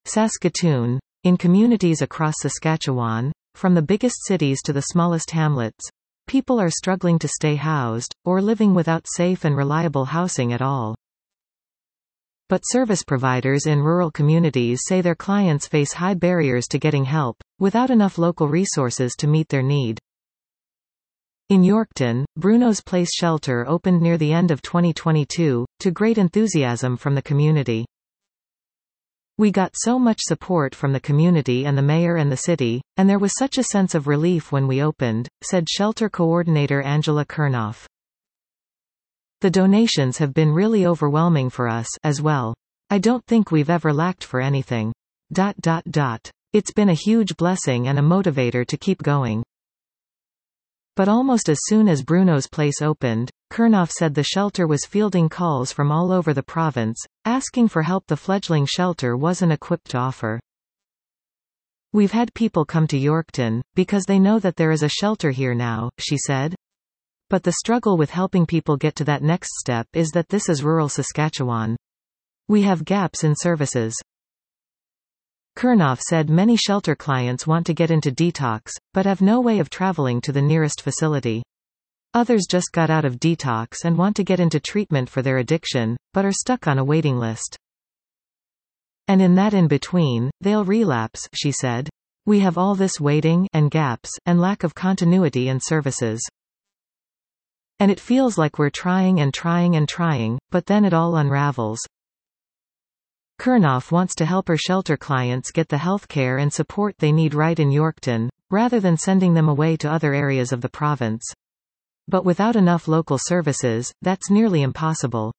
Saskatoon. In communities across Saskatchewan, from the biggest cities to the smallest hamlets, people are struggling to stay housed, or living without safe and reliable housing at all. But service providers in rural communities say their clients face high barriers to getting help, without enough local resources to meet their need. In Yorkton, Bruno's Place shelter opened near the end of 2022, to great enthusiasm from the community. "We got so much support from the community and the mayor and the city, and there was such a sense of relief when we opened," said shelter coordinator Angela Kurnoff. "The donations have been really overwhelming for us as well. I don't think we've ever lacked for anything. It's been a huge blessing and a motivator to keep going." But almost as soon as Bruno's Place opened, Kurnoff said the shelter was fielding calls from all over the province, asking for help the fledgling shelter wasn't equipped to offer. "We've had people come to Yorkton, because they know that there is a shelter here now," she said. "But the struggle with helping people get to that next step is that this is rural Saskatchewan. We have gaps in services." Kurnoff said many shelter clients want to get into detox, but have no way of traveling to the nearest facility. Others just got out of detox and want to get into treatment for their addiction, but are stuck on a waiting list. "And in that in-between, they'll relapse," she said. "We have all this waiting, and gaps, and lack of continuity in services. And it feels like we're trying and trying and trying, but then it all unravels." Kurnoff wants to help her shelter clients get the health care and support they need right in Yorkton, rather than sending them away to other areas of the province. But without enough local services, that's nearly impossible.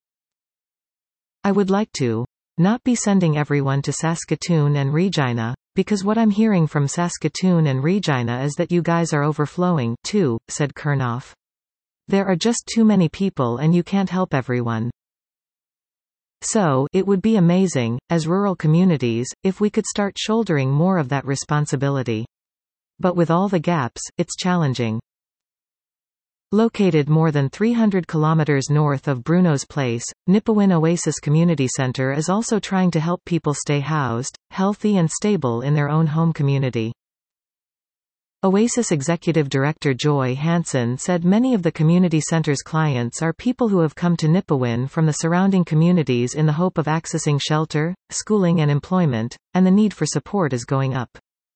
"I would like to not be sending everyone to Saskatoon and Regina, because what I'm hearing from Saskatoon and Regina is that you guys are overflowing, too," said Kurnoff. "There are just too many people and you can't help everyone. So, it would be amazing, as rural communities, if we could start shouldering more of that responsibility. But with all the gaps, it's challenging." Located more than 300 kilometers north of Bruno's Place, Nipawin Oasis Community Center is also trying to help people stay housed, healthy and stable in their own home community. Oasis Executive Director Joy Hansen said many of the community center's clients are people who have come to Nipawin from the surrounding communities in the hope of accessing shelter, schooling and employment, and the need for support is going up.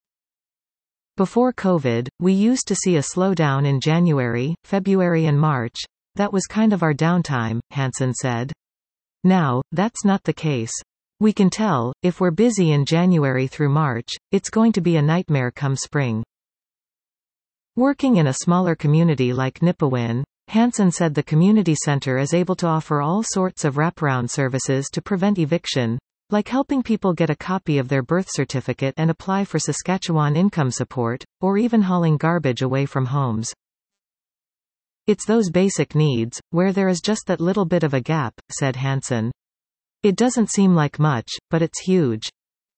"Before COVID, we used to see a slowdown in January, February and March. That was kind of our downtime," Hansen said. "Now, that's not the case. We can tell, if we're busy in January through March, it's going to be a nightmare come spring." Working in a smaller community like Nipawin, Hansen said the community center is able to offer all sorts of wraparound services to prevent eviction, like helping people get a copy of their birth certificate and apply for Saskatchewan income support, or even hauling garbage away from homes. "It's those basic needs, where there is just that little bit of a gap," said Hansen. "It doesn't seem like much, but it's huge.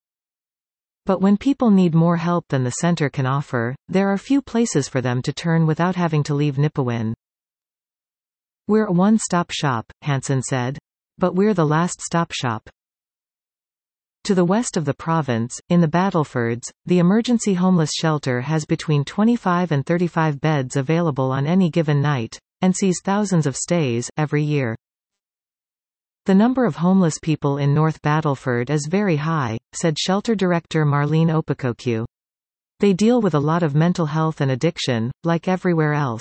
But when people need more help than the center can offer, there are few places for them to turn without having to leave Nipawin. We're a one-stop shop," Hansen said. "But we're the last stop shop." To the west of the province, in the Battlefords, the emergency homeless shelter has between 25 and 35 beds available on any given night, and sees thousands of stays every year. "The number of homeless people in North Battleford is very high," said shelter director Marlene Opokoku. "They deal with a lot of mental health and addiction, like everywhere else."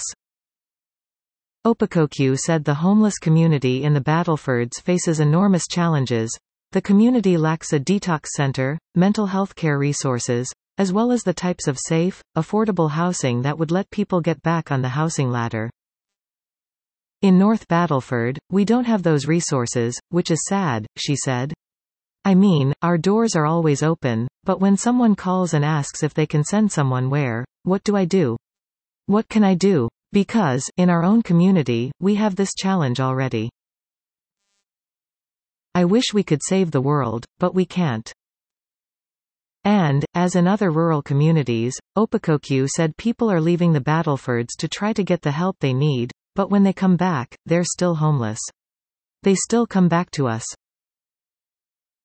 Opokoku said the homeless community in the Battlefords faces enormous challenges. The community lacks a detox center, mental health care resources, as well as the types of safe, affordable housing that would let people get back on the housing ladder. "In North Battleford, we don't have those resources, which is sad," she said. "I mean, our doors are always open, but when someone calls and asks if they can send someone what do I do? What can I do? Because, in our own community, we have this challenge already. I wish we could save the world, but we can't." And, as in other rural communities, Opokoku said people are leaving the Battlefords to try to get the help they need, but when they come back, they're still homeless. "They still come back to us.